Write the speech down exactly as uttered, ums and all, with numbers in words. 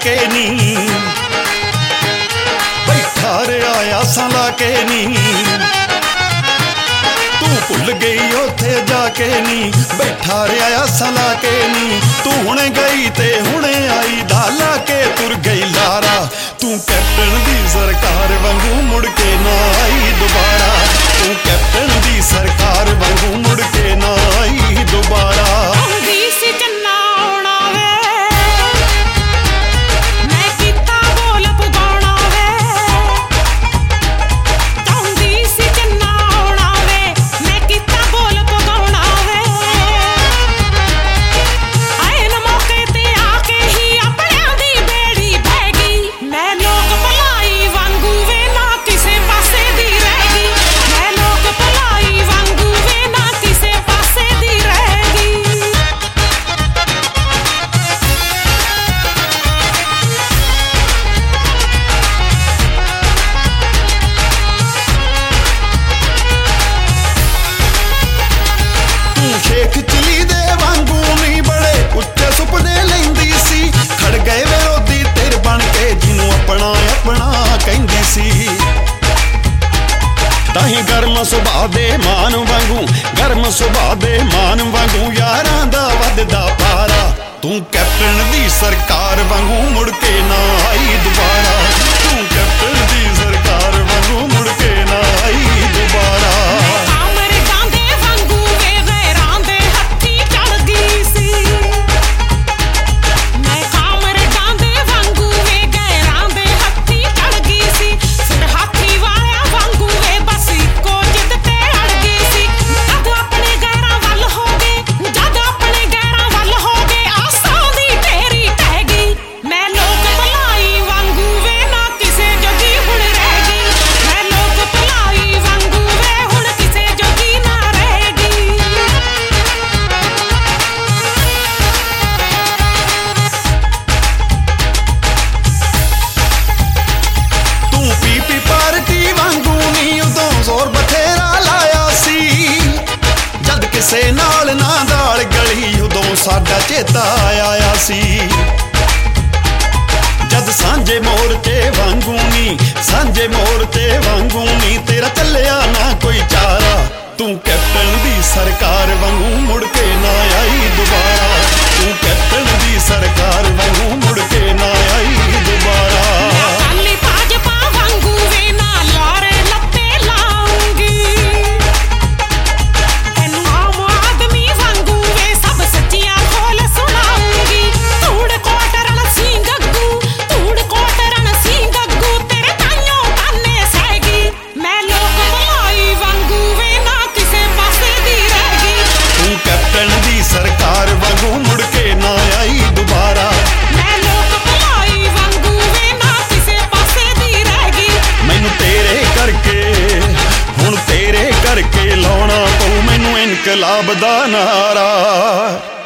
के नी बैठा रहा आसां ला के नी तू भुल गई उथे जाके नी बैठा रहा आसां ला के नी तू हुणे गई ते हुणे आई डाला के तुर गई लारा तू कैप्टन दी सरकार वांगू मुड़ के ना आई दोबारा तू कैप्टन दी सरकार वांगू मुड़ के ना आई दोबारा शेख चिली दे वांगू नहीं बड़े उच्चे सुपने लैंदी सी खड़ गए विरोधी तेर बन के जिन्हों अपना अपना कहंदी सी ताही गर्म सुभाव दे मान वांगू गर्म सुभाव दे मान वांगू यारां दा वधदा पारा तू कैप्टन दी सरकार वांगू मुड़ के ना आई दोबारा तू कैप्टन दी सरकार वांगू मुड़ के ना आई दोबारा से नाल ना दाल गली उदों साडा चेता आया सी जद सांझे मोरचे वांगू नी सांझे मोरचे वांगू नी तेरा चलिया ना कोई चारा तू कैप्टन दी सरकार वांगू मुड़ के ना आई दोबारा तू कैप्टन दी सरकार वांगू मुड़ के ना आई दोबारा सरकार वांगू मुड़ के ना आई दोबारा मैं लोक भलाई वांगू वे ना किसे पासे दी रह गई मैनू तेरे करके हुण तेरे करके लाउणा पऊ मैनू इनकलाब दा नारा।